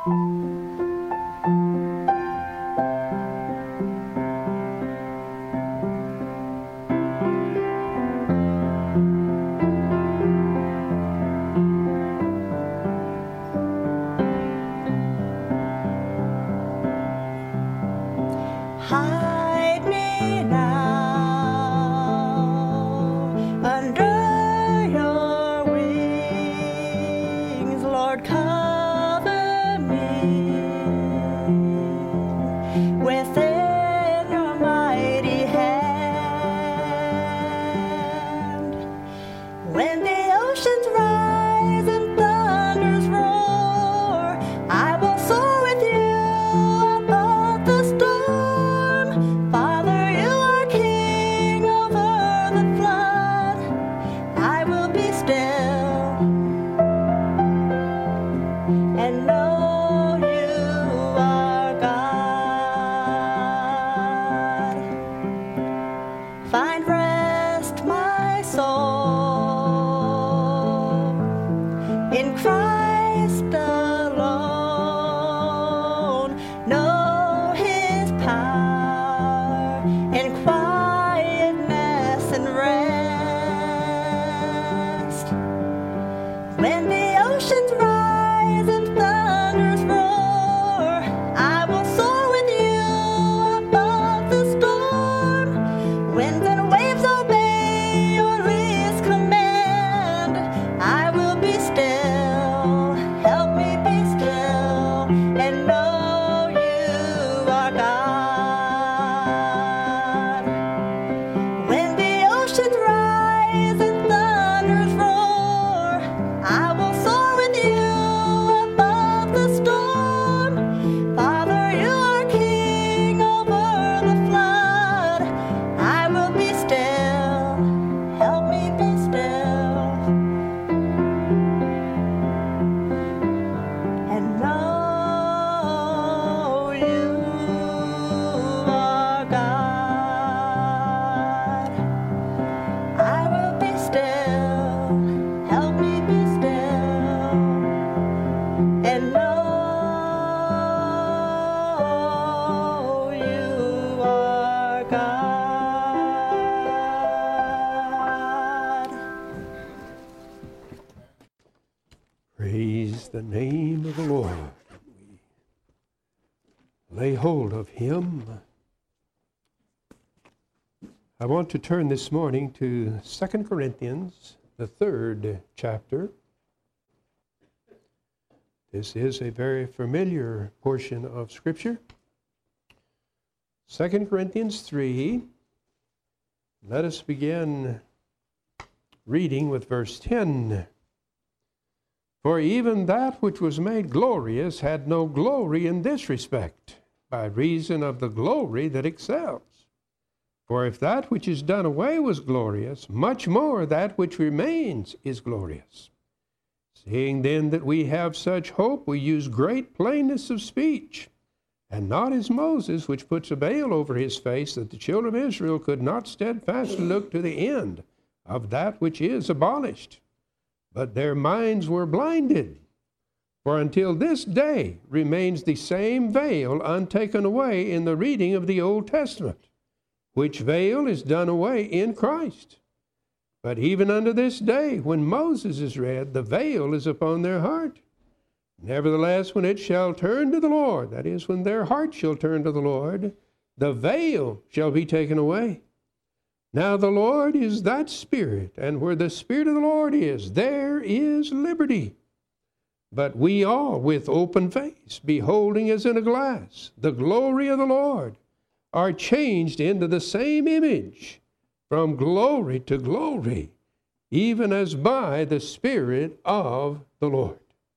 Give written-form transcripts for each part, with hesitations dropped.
Hide me now under your wings, Lord, cover me within your mighty hand. When the oceans rise and thunders roar, I will soar with you above the storm. Father, you are king over the flood. I will be still and know you are God. Find rest, my soul, in Christ alone. Know his power in quietness and rest. When the oceans rise and thunders roar, I will soar with you above the storm. Winds and waves obey your least command. I will be still, help me be still, and know you are God. When the oceans rise and thunders roar, I will soar with you above the storm. Father, you are king over the flood. I will be still, help me be still, and know you are God. I will be still, help me be still, and know you are God. Praise the name of the Lord. We lay hold of him. I want to turn this morning to 2 Corinthians, the 3rd chapter. This is a very familiar portion of Scripture. 2 Corinthians 3. Let us begin reading with verse 10. For even that which was made glorious had no glory in this respect, by reason of the glory that excels. For if that which is done away was glorious, much more that which remains is glorious. Seeing then that we have such hope, we use great plainness of speech, and not as Moses, which puts a veil over his face, that the children of Israel could not steadfastly look to the end of that which is abolished. But their minds were blinded. For until this day remains the same veil untaken away in the reading of the Old Testament, which veil is done away in Christ. But even unto this day, when Moses is read, the veil is upon their heart. Nevertheless, when it shall turn to the Lord, that is, when their heart shall turn to the Lord, the veil shall be taken away. Now the Lord is that Spirit, and where the Spirit of the Lord is, there is liberty. But we all, with open face, beholding as in a glass the glory of the Lord, are changed into the same image, from glory to glory, even as by the Spirit of the Lord.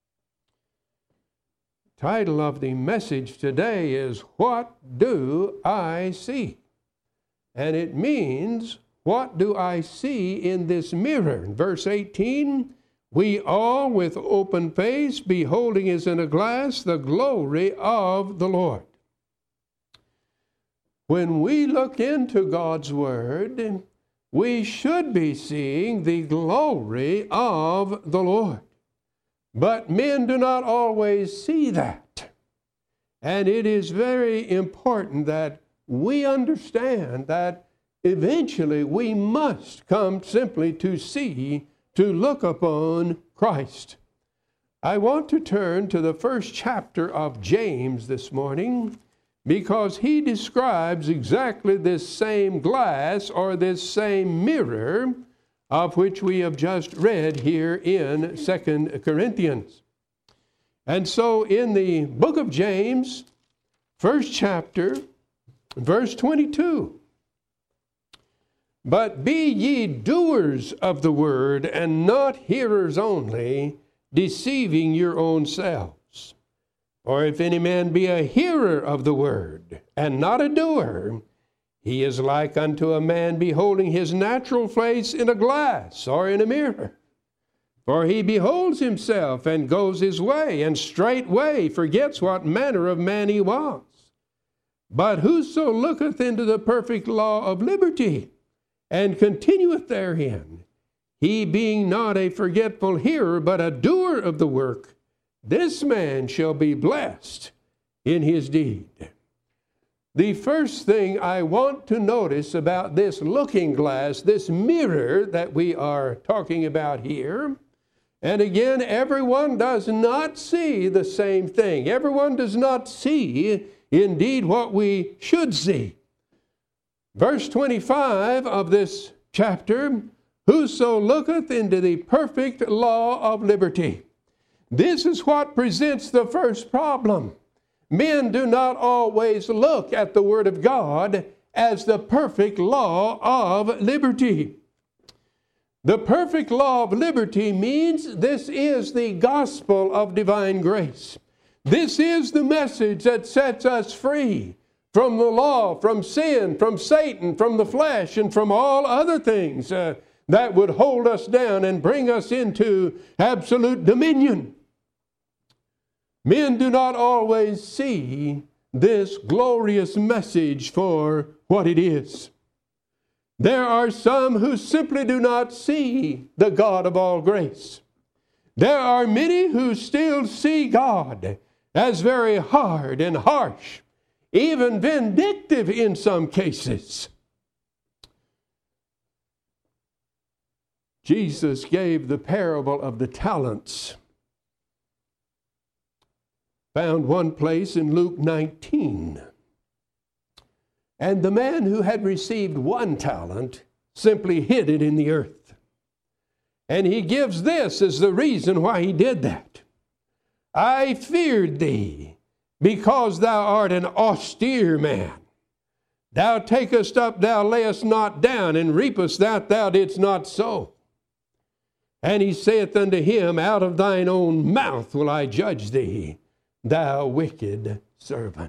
The title of the message today is, What Do I See? And it means, what do I see in this mirror? In verse 18, we all with open face, beholding as in a glass the glory of the Lord. When we look into God's Word, we should be seeing the glory of the Lord. But men do not always see that. And it is very important that we understand that eventually we must come simply to see, to look upon Christ. I want to turn to the first chapter of James this morning, because he describes exactly this same glass or this same mirror of which we have just read here in 2 Corinthians. And so in the book of James, first chapter, verse 22, "But be ye doers of the word, and not hearers only, deceiving your own selves. Or if any man be a hearer of the word, and not a doer, he is like unto a man beholding his natural face in a glass or in a mirror. For he beholds himself and goes his way, and straightway forgets what manner of man he was. But whoso looketh into the perfect law of liberty, and continueth therein, he being not a forgetful hearer, but a doer of the work, this man shall be blessed in his deed." The first thing I want to notice about this looking glass, this mirror that we are talking about here, and again, everyone does not see the same thing. Everyone does not see indeed what we should see. Verse 25 of this chapter, "Whoso looketh into the perfect law of liberty." This is what presents the first problem. Men do not always look at the Word of God as the perfect law of liberty. The perfect law of liberty means this is the gospel of divine grace. This is the message that sets us free from the law, from sin, from Satan, from the flesh, and from all other things that would hold us down and bring us into absolute dominion. Men do not always see this glorious message for what it is. There are some who simply do not see the God of all grace. There are many who still see God as very hard and harsh, even vindictive in some cases. Jesus gave the parable of the talents, found one place in Luke 19. And the man who had received 1 talent simply hid it in the earth. And he gives this as the reason why he did that. "I feared thee, because thou art an austere man. Thou takest up, thou layest not down, and reapest that thou didst not sow. And he saith unto him, Out of thine own mouth will I judge thee, thou wicked servant."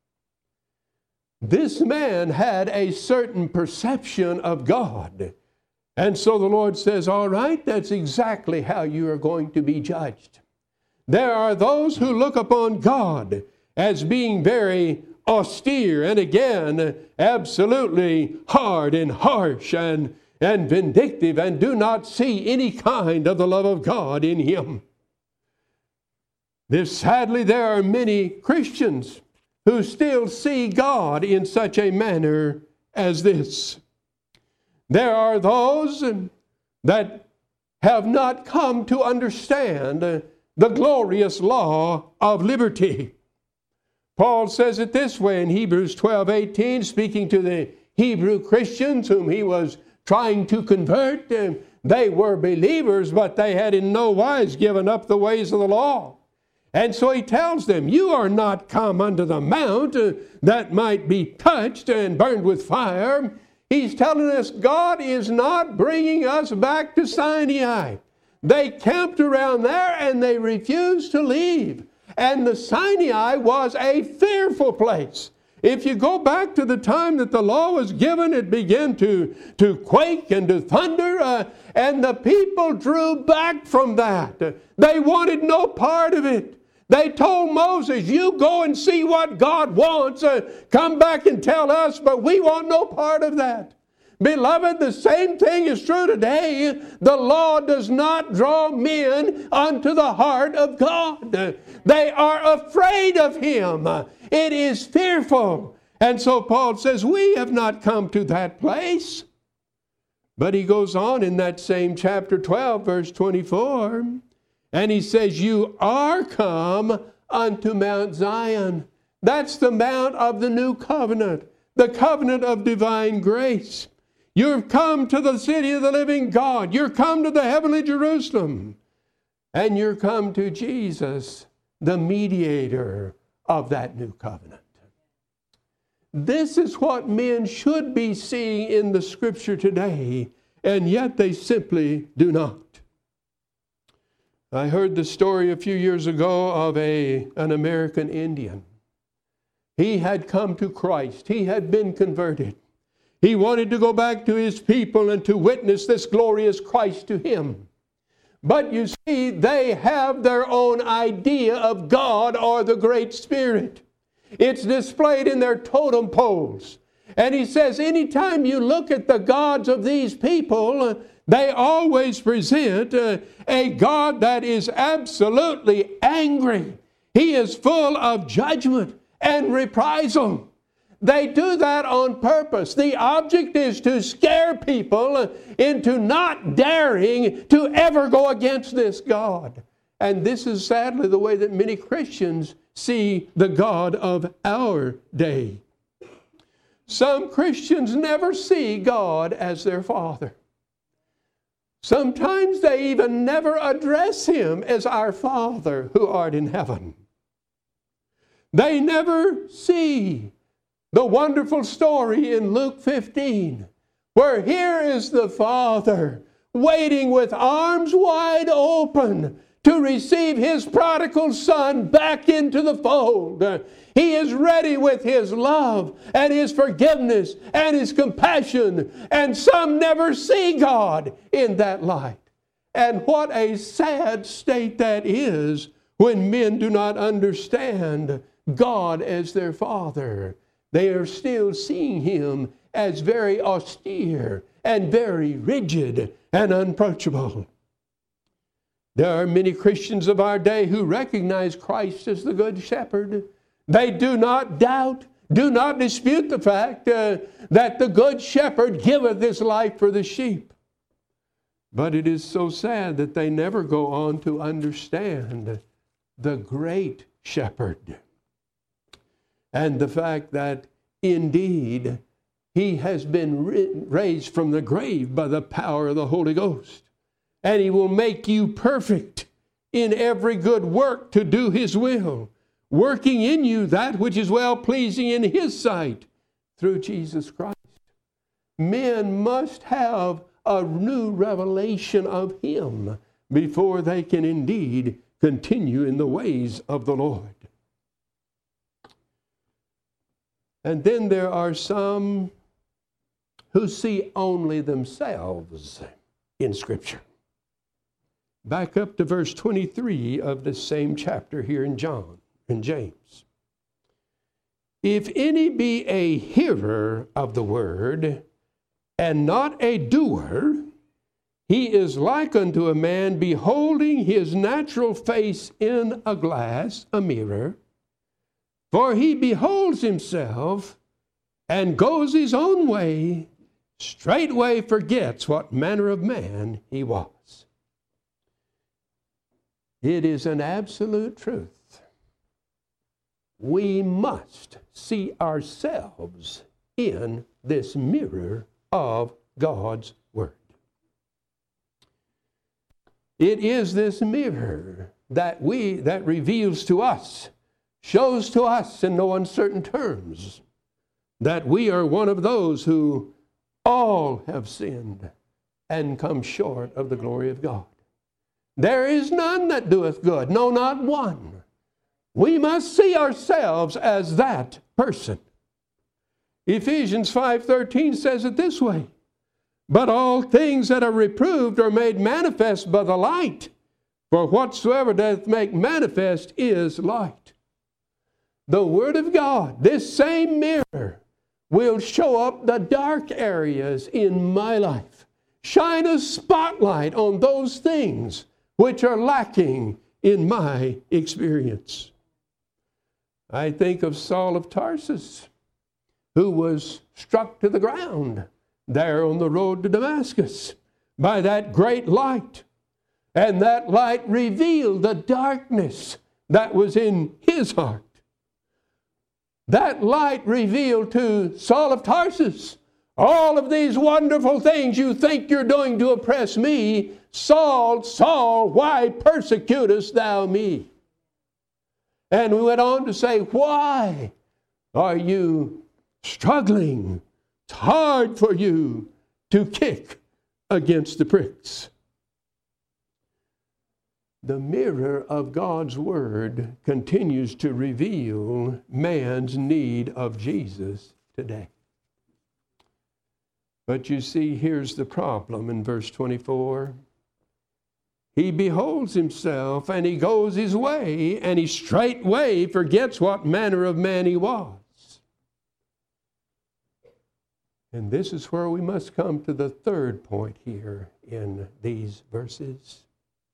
This man had a certain perception of God. And so the Lord says, all right, that's exactly how you are going to be judged. There are those who look upon God as being very austere and again, absolutely hard and harsh and vindictive, and do not see any kind of the love of God in him. Sadly, there are many Christians who still see God in such a manner as this. There are those that have not come to understand the glorious law of liberty. Paul says it this way in Hebrews 12:18, speaking to the Hebrew Christians whom he was trying to convert. They were believers, but they had in no wise given up the ways of the law. And so he tells them, you are not come unto the mount that might be touched and burned with fire. He's telling us God is not bringing us back to Sinai. They camped around there and they refused to leave. And the Sinai was a fearful place. If you go back to the time that the law was given, it began to quake and to thunder, and the people drew back from that. They wanted no part of it. They told Moses, you go and see what God wants. Come back and tell us, but we want no part of that. Beloved, the same thing is true today. The law does not draw men unto the heart of God. They are afraid of Him. It is fearful. And so Paul says, we have not come to that place. But he goes on in that same chapter 12, verse 24, and he says, you are come unto Mount Zion. That's the mount of the new covenant, the covenant of divine grace. You've come to the city of the living God. You're come to the heavenly Jerusalem. And you're come to Jesus, the mediator of that new covenant. This is what men should be seeing in the Scripture today, and yet they simply do not. I heard the story a few years ago of an American Indian. He had come to Christ. He had been converted. He wanted to go back to his people and to witness this glorious Christ to him. But you see, they have their own idea of God or the Great Spirit. It's displayed in their totem poles. And he says, anytime you look at the gods of these people, they always present a God that is absolutely angry. He is full of judgment and reprisal. They do that on purpose. The object is to scare people into not daring to ever go against this God. And this is sadly the way that many Christians see the God of our day. Some Christians never see God as their Father. Sometimes they even never address Him as our Father who art in heaven. They never see the wonderful story in Luke 15, where here is the Father waiting with arms wide open to receive His prodigal son back into the fold. He is ready with His love and His forgiveness and His compassion, and some never see God in that light. And what a sad state that is when men do not understand God as their Father. They are still seeing Him as very austere and very rigid and unapproachable. There are many Christians of our day who recognize Christ as the Good Shepherd. They do not doubt, do not dispute the fact that the Good Shepherd giveth His life for the sheep. But it is so sad that they never go on to understand the Great Shepherd. And the fact that indeed He has been raised from the grave by the power of the Holy Ghost. And He will make you perfect in every good work to do His will, working in you that which is well-pleasing in His sight through Jesus Christ. Men must have a new revelation of Him before they can indeed continue in the ways of the Lord. And then there are some who see only themselves in Scripture. Back up to verse 23 of the same chapter here in James. If any be a hearer of the word, and not a doer, he is like unto a man beholding his natural face in a glass, a mirror. For he beholds himself, and goes his own way, straightway forgets what manner of man he was. It is an absolute truth. We must see ourselves in this mirror of God's Word. It is this mirror that reveals to us, shows to us in no uncertain terms, that we are one of those who all have sinned and come short of the glory of God. There is none that doeth good, no, not one. We must see ourselves as that person. Ephesians 5:13 says it this way, but all things that are reproved are made manifest by the light, for whatsoever doth make manifest is light. The Word of God, this same mirror, will show up the dark areas in my life. Shine a spotlight on those things which are lacking in my experience. I think of Saul of Tarsus, who was struck to the ground there on the road to Damascus by that great light. And that light revealed the darkness that was in his heart. That light revealed to Saul of Tarsus, all of these wonderful things you think you're doing to oppress me. Saul, Saul, why persecutest thou me? And we went on to say, why are you struggling? It's hard for you to kick against the pricks. The mirror of God's Word continues to reveal man's need of Jesus today. But you see, here's the problem in verse 24. He beholds himself, and he goes his way, and he straightway forgets what manner of man he was. And this is where we must come to the third point here in these verses.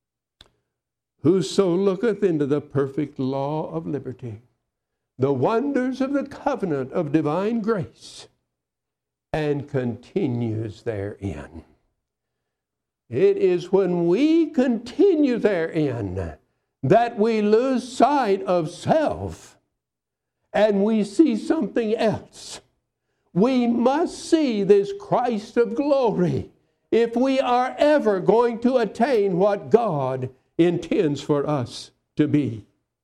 Whoso looketh into the perfect law of liberty, the wonders of the covenant of divine grace, and continues therein. It is when we continue therein that we lose sight of self and we see something else. We must see this Christ of glory if we are ever going to attain what God intends for us to be.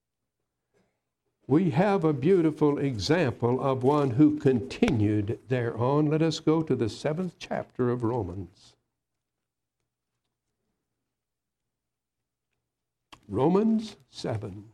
We have a beautiful example of one who continued thereon. Let us go to the 7th chapter of Romans. Romans 7.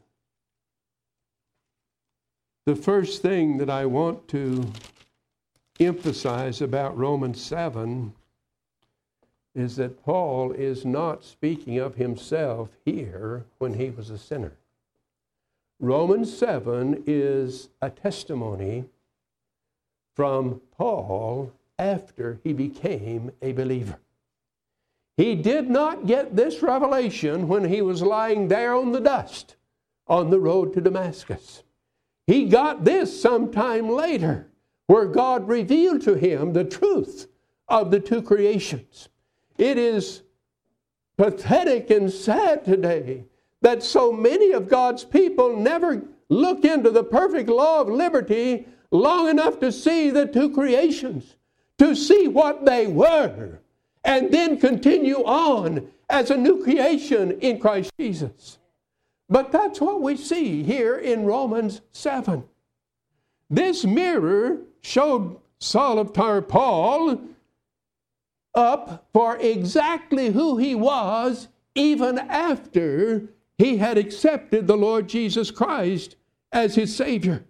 The first thing that I want to emphasize about Romans 7 is that Paul is not speaking of himself here when he was a sinner. Romans 7 is a testimony from Paul after he became a believer. He did not get this revelation when he was lying there on the dust on the road to Damascus. He got this sometime later, where God revealed to him the truth of the two creations. It is pathetic and sad today that so many of God's people never look into the perfect law of liberty long enough to see the two creations, to see what they were, and then continue on as a new creation in Christ Jesus. But that's what we see here in Romans 7. This mirror showed Saul of Tarsus, Paul, up for exactly who he was even after he had accepted the Lord Jesus Christ as his Savior.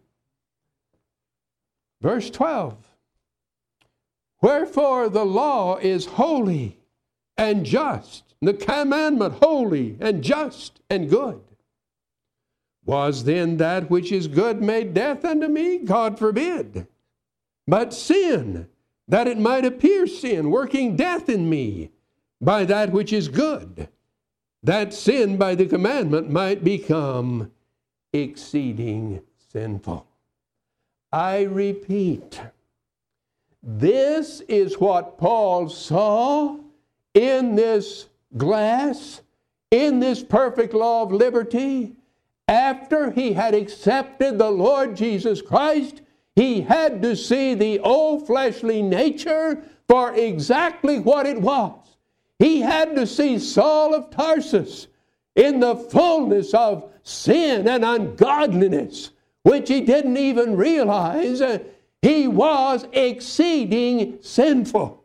Verse 12. Wherefore the law is holy and just, the commandment holy and just and good. Was then that which is good made death unto me? God forbid. But sin, that it might appear sin, working death in me by that which is good, that sin by the commandment might become exceeding sinful. I repeat, this is what Paul saw in this glass, in this perfect law of liberty. After he had accepted the Lord Jesus Christ, he had to see the old fleshly nature for exactly what it was. He had to see Saul of Tarsus in the fullness of sin and ungodliness, which he didn't even realize he was exceeding sinful.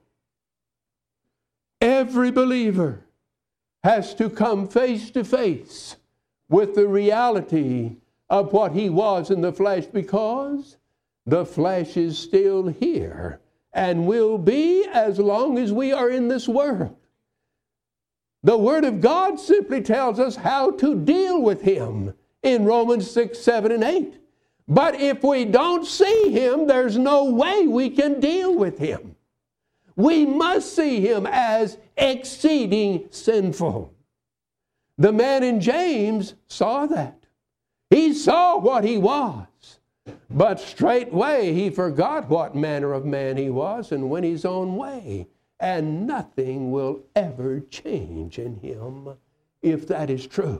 Every believer has to come face to face with the reality of what he was in the flesh, because the flesh is still here and will be as long as we are in this world. The Word of God simply tells us how to deal with him in Romans 6, 7, and 8. But if we don't see him, there's no way we can deal with him. We must see him as exceeding sinful. The man in James saw that. He saw what he was. But straightway he forgot what manner of man he was and went his own way. And nothing will ever change in him if that is true.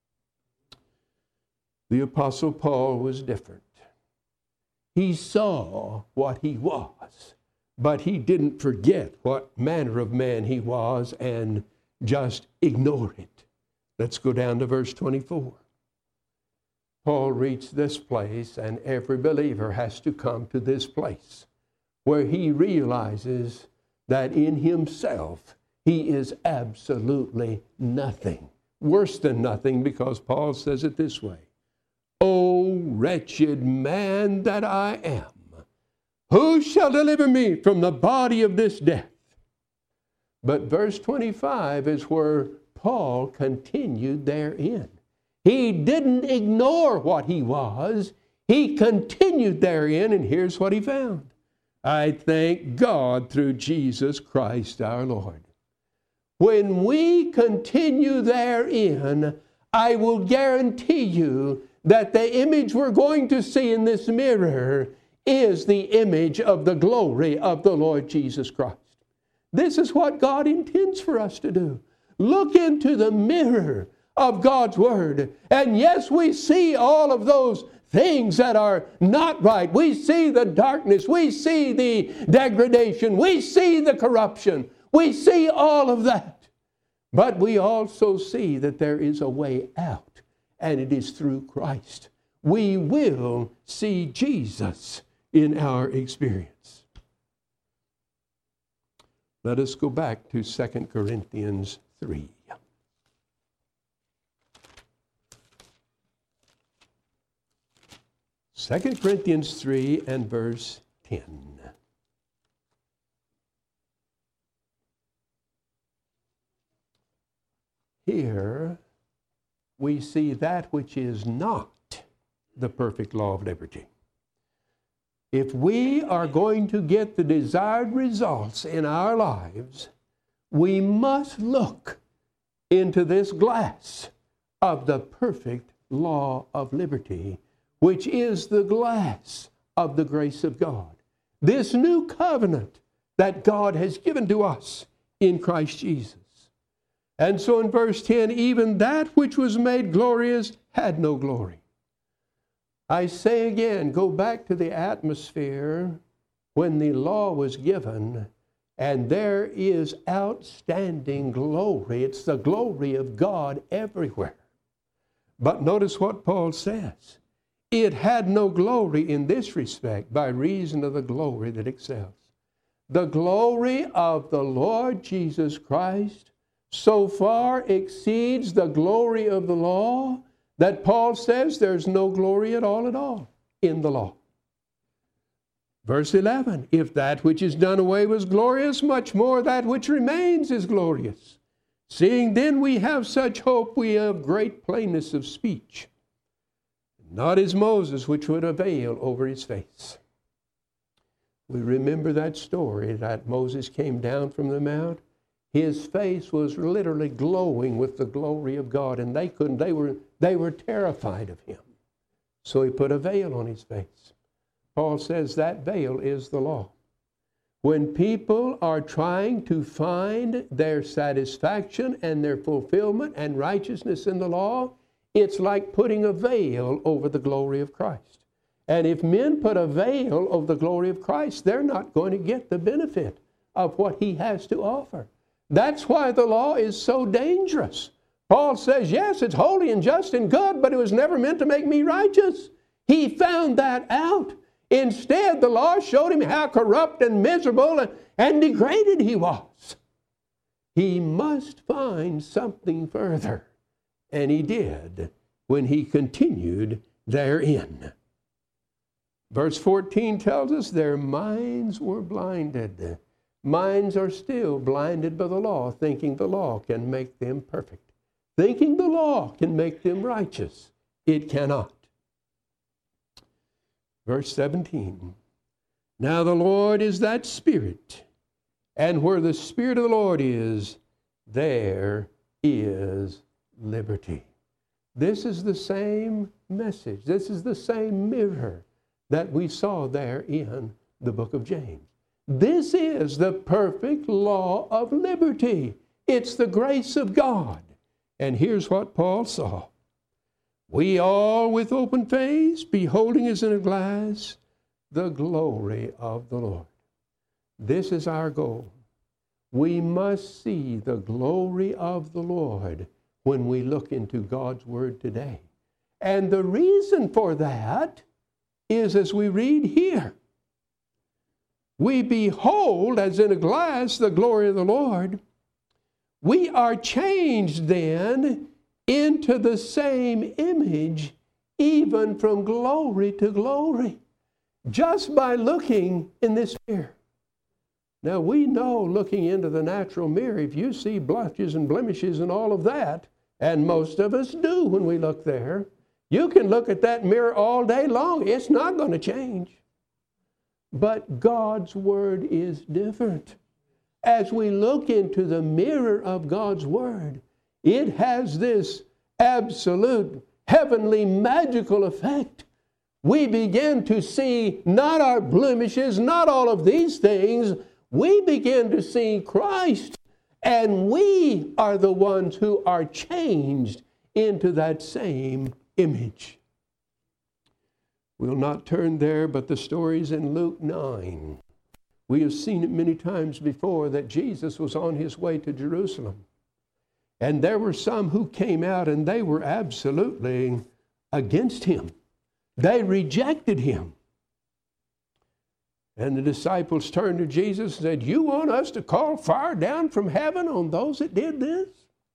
The Apostle Paul was different. He saw what he was, but he didn't forget what manner of man he was and just ignore it. Let's go down to verse 24. Paul reached this place, and every believer has to come to this place where he realizes that in himself he is absolutely nothing. Worse than nothing, because Paul says it this way: "O wretched man that I am, who shall deliver me from the body of this death?" But verse 25 is where Paul continued therein. He didn't ignore what he was. He continued therein, and here's what he found: "I thank God through Jesus Christ our Lord." When we continue therein, I will guarantee you that the image we're going to see in this mirror is the image of the glory of the Lord Jesus Christ. This is what God intends for us to do. Look into the mirror of God's Word. And yes, we see all of those things that are not right. We see the darkness. We see the degradation. We see the corruption. We see all of that. But we also see that there is a way out, and it is through Christ. We will see Jesus in our experience. Let us go back to 2 Corinthians 3. 2 Corinthians 3 and verse 10. Here we see that which is not the perfect law of liberty. If we are going to get the desired results in our lives, we must look into this glass of the perfect law of liberty, which is the glass of the grace of God. This new covenant that God has given to us in Christ Jesus. And so in verse 10, even that which was made glorious had no glory. I say again, go back to the atmosphere when the law was given, and there is outstanding glory. It's the glory of God everywhere. But notice what Paul says. It had no glory in this respect by reason of the glory that excels. The glory of the Lord Jesus Christ so far exceeds the glory of the law that Paul says there's no glory at all in the law. Verse 11, if that which is done away was glorious, much more that which remains is glorious. Seeing then we have such hope, we have great plainness of speech. Not as Moses, which would veil over his face. We remember that story that Moses came down from the mount. His face was literally glowing with the glory of God, and they were terrified of him. So he put a veil on his face. Paul says that veil is the law. When people are trying to find their satisfaction and their fulfillment and righteousness in the law, it's like putting a veil over the glory of Christ. And if men put a veil over the glory of Christ, they're not going to get the benefit of what he has to offer. That's why the law is so dangerous. Paul says, yes, it's holy and just and good, but it was never meant to make me righteous. He found that out. Instead, the law showed him how corrupt and miserable and degraded he was. He must find something further. And he did when he continued therein. Verse 14 tells us their minds were blinded. Minds are still blinded by the law, thinking the law can make them perfect. Thinking the law can make them righteous. It cannot. Verse 17. Now the Lord is that Spirit, and where the Spirit of the Lord is, there is liberty. This is the same message. This is the same mirror that we saw there in the book of James. This is the perfect law of liberty. It's the grace of God. And here's what Paul saw. We all with open face, beholding as in a glass, the glory of the Lord. This is our goal. We must see the glory of the Lord when we look into God's Word today. And the reason for that is as we read here. We behold as in a glass the glory of the Lord. We are changed then into the same image, even from glory to glory, just by looking in this mirror. Now we know, looking into the natural mirror, if you see blotches and blemishes and all of that, and most of us do when we look there, you can look at that mirror all day long. It's not going to change. But God's Word is different. As we look into the mirror of God's Word, it has this absolute heavenly magical effect. We begin to see not our blemishes, not all of these things. We begin to see Christ, and we are the ones who are changed into that same image. We'll not turn there, but the story's in Luke 9. We have seen it many times before that Jesus was on his way to Jerusalem. And there were some who came out and they were absolutely against him. They rejected him. And the disciples turned to Jesus and said, "You want us to call fire down from heaven on those that did this?"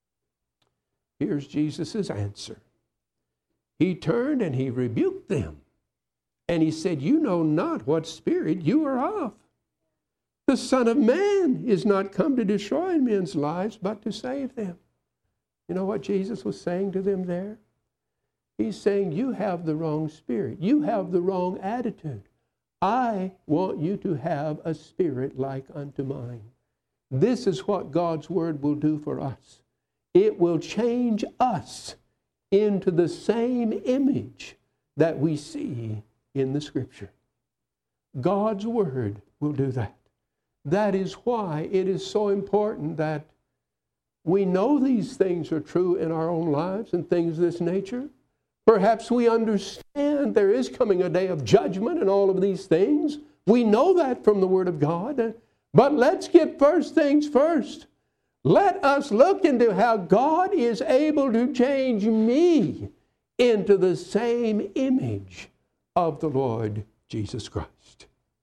Here's Jesus' answer. He turned and he rebuked them. And he said, "You know not what spirit you are of. The Son of Man is not come to destroy men's lives, but to save them." You know what Jesus was saying to them there? He's saying, you have the wrong spirit. You have the wrong attitude. I want you to have a spirit like unto mine. This is what God's Word will do for us. It will change us into the same image that we see in the Scripture. God's Word will do that. That is why it is so important that we know these things are true in our own lives and things of this nature. Perhaps we understand there is coming a day of judgment and all of these things. We know that from the Word of God. But let's get first things first. Let us look into how God is able to change me into the same image of the Lord Jesus Christ.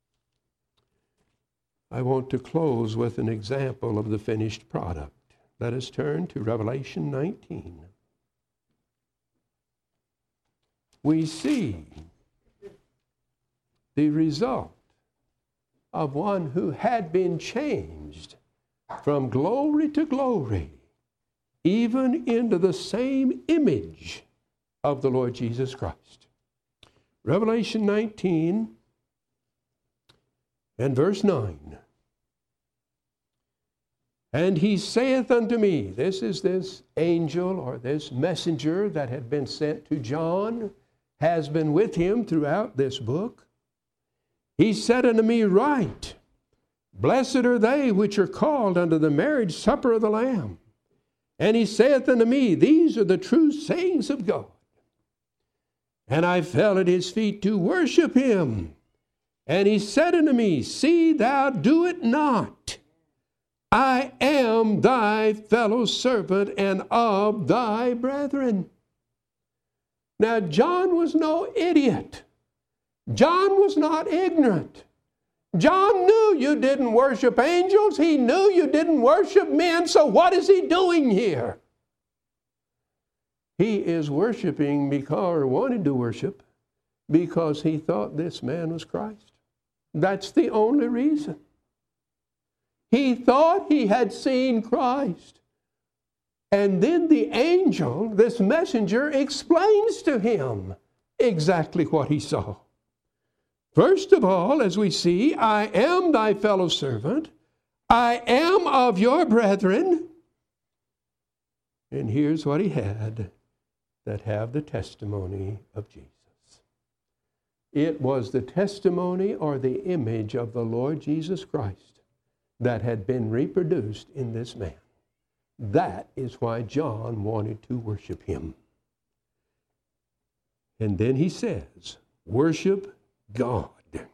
I want to close with an example of the finished product. Let us turn to Revelation 19. We see the result of one who had been changed from glory to glory, even into the same image of the Lord Jesus Christ. Revelation 19 and verse 9. And he saith unto me, this is this angel or this messenger that had been sent to John, has been with him throughout this book. He said unto me, write, blessed are they which are called unto the marriage supper of the Lamb. And he saith unto me, these are the true sayings of God. And I fell at his feet to worship him. And he said unto me, see thou do it not. I am thy fellow servant and of thy brethren. Now, John was no idiot. John was not ignorant. John knew you didn't worship angels. He knew you didn't worship men. So what is he doing here? He is worshiping or wanted to worship because he thought this man was Christ. That's the only reason. He thought he had seen Christ. And then the angel, this messenger, explains to him exactly what he saw. First of all, as we see, I am thy fellow servant. I am of your brethren. And here's what he had that have the testimony of Jesus. It was the testimony or the image of the Lord Jesus Christ that had been reproduced in this man. That is why John wanted to worship him. And then he says, worship God.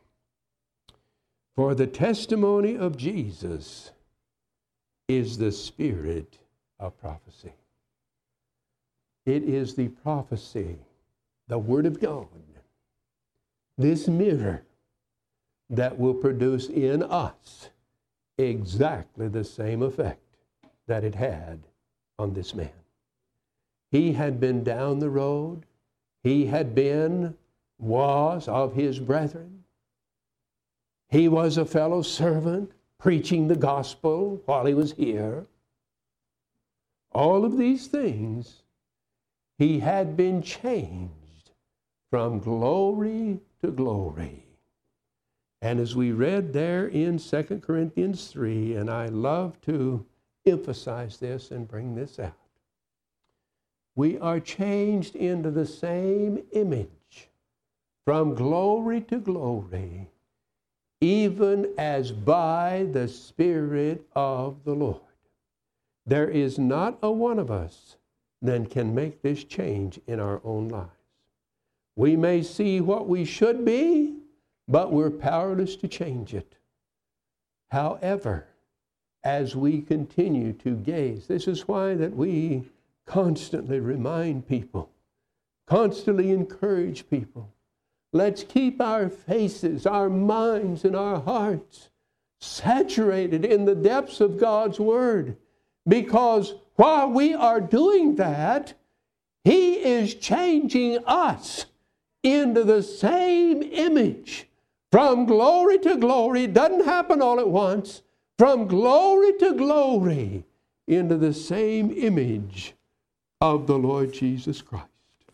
For the testimony of Jesus is the spirit of prophecy. It is the prophecy, the Word of God, this mirror that will produce in us exactly the same effect that it had on this man. He had been down the road. He was of his brethren. He was a fellow servant preaching the gospel while he was here. All of these things, he had been changed from glory to glory. And as we read there in 2 Corinthians 3, and I love to emphasize this and bring this out, we are changed into the same image from glory to glory, even as by the Spirit of the Lord. There is not a one of us that can make this change in our own lives. We may see what we should be, but we're powerless to change it. However, as we continue to gaze, this is why that we constantly remind people, constantly encourage people. Let's keep our faces, our minds, and our hearts saturated in the depths of God's Word. Because while we are doing that, He is changing us into the same image. From glory to glory, it doesn't happen all at once. From glory to glory, into the same image of the Lord Jesus Christ.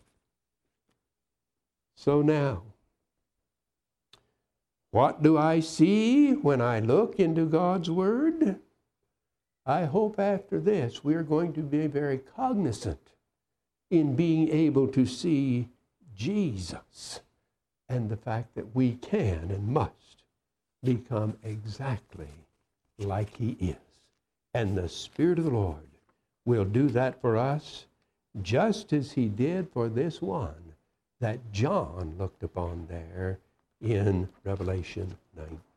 So now, what do I see when I look into God's Word? I hope after this we're going to be very cognizant in being able to see Jesus and the fact that we can and must become exactly like He is. And the Spirit of the Lord will do that for us just as He did for this one that John looked upon there in Revelation 19.